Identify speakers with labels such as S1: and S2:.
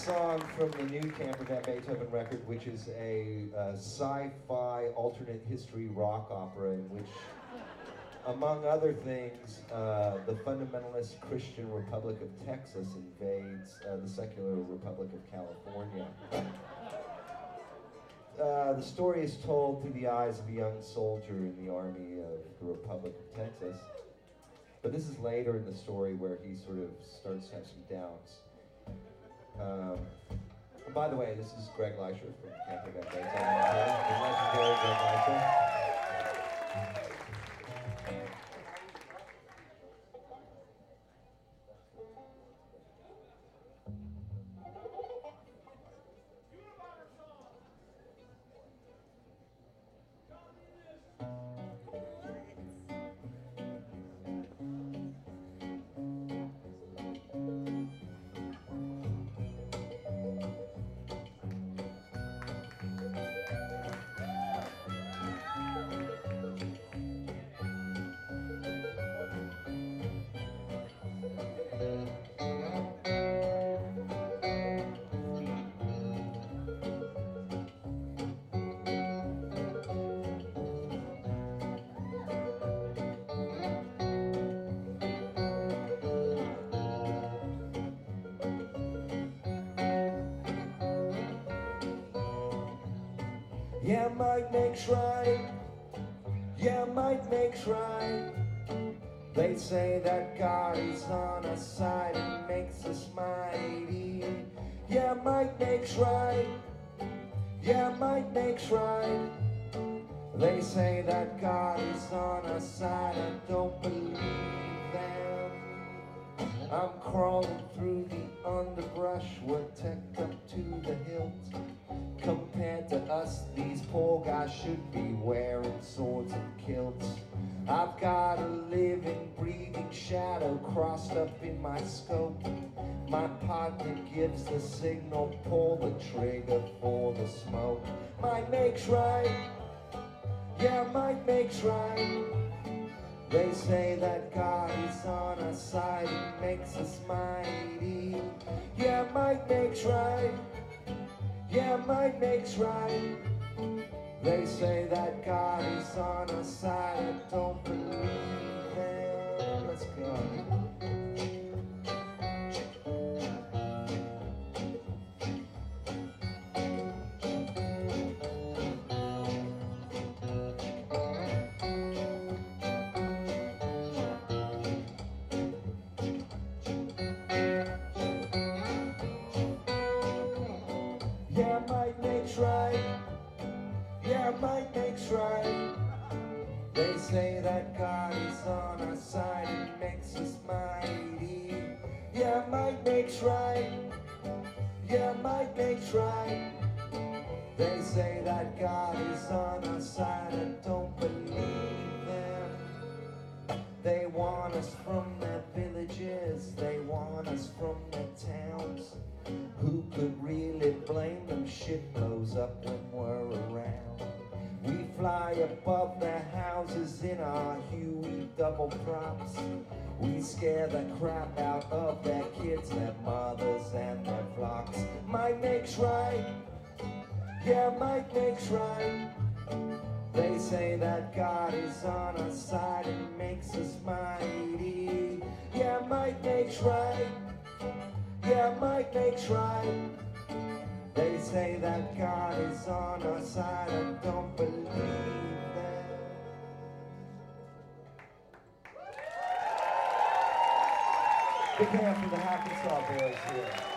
S1: song from the new Camper Van Beethoven record, which is a sci-fi alternate history rock opera in which, among other things, the fundamentalist Christian Republic of Texas invades the secular Republic of California. The story is told through the eyes of a young soldier in the army of the Republic of Texas. But this is later in the story where he sort of starts to have some doubts. By the way, this is Greg Leisher from Camper Van Beethoven. The legendary Greg Leisher. Yeah, might makes right. Yeah, might makes right. They say that God is on our side and makes us mighty. Yeah, might makes right. Yeah, might makes right. They say that God is on our side. I don't believe them. I'm crawling through the underbrush. We're teched up to the hilt. Compared to us, these poor guys should be wearing swords and kilts. I've got a living, breathing shadow crossed up in my scope. My partner gives the signal, pull the trigger for the smoke. Might makes right. Yeah, might makes right. They say that God is on our side and makes us mighty. Yeah, might makes right. Yeah, might makes right. They say that God is on our side. I don't believe them. Let's go. Yeah, might makes right. Yeah, might makes right. They say that God is on our side and makes us mighty. Yeah, might makes right. Yeah, might makes right. They say that God is on our side. I don't believe them. They want us from their villages. They want us from their towns. Who could really blame them? Shit blows up when we're around. We fly above their houses in our Huey double props. We scare the crap out of their kids, their mothers and their flocks. Might makes right. Yeah, might makes right. They say that God is on our side and makes us mighty. Yeah, might makes right. Yeah, might makes right. They say that God is on our side. I don't believe them. Big hand for the Hackensaw Boys here.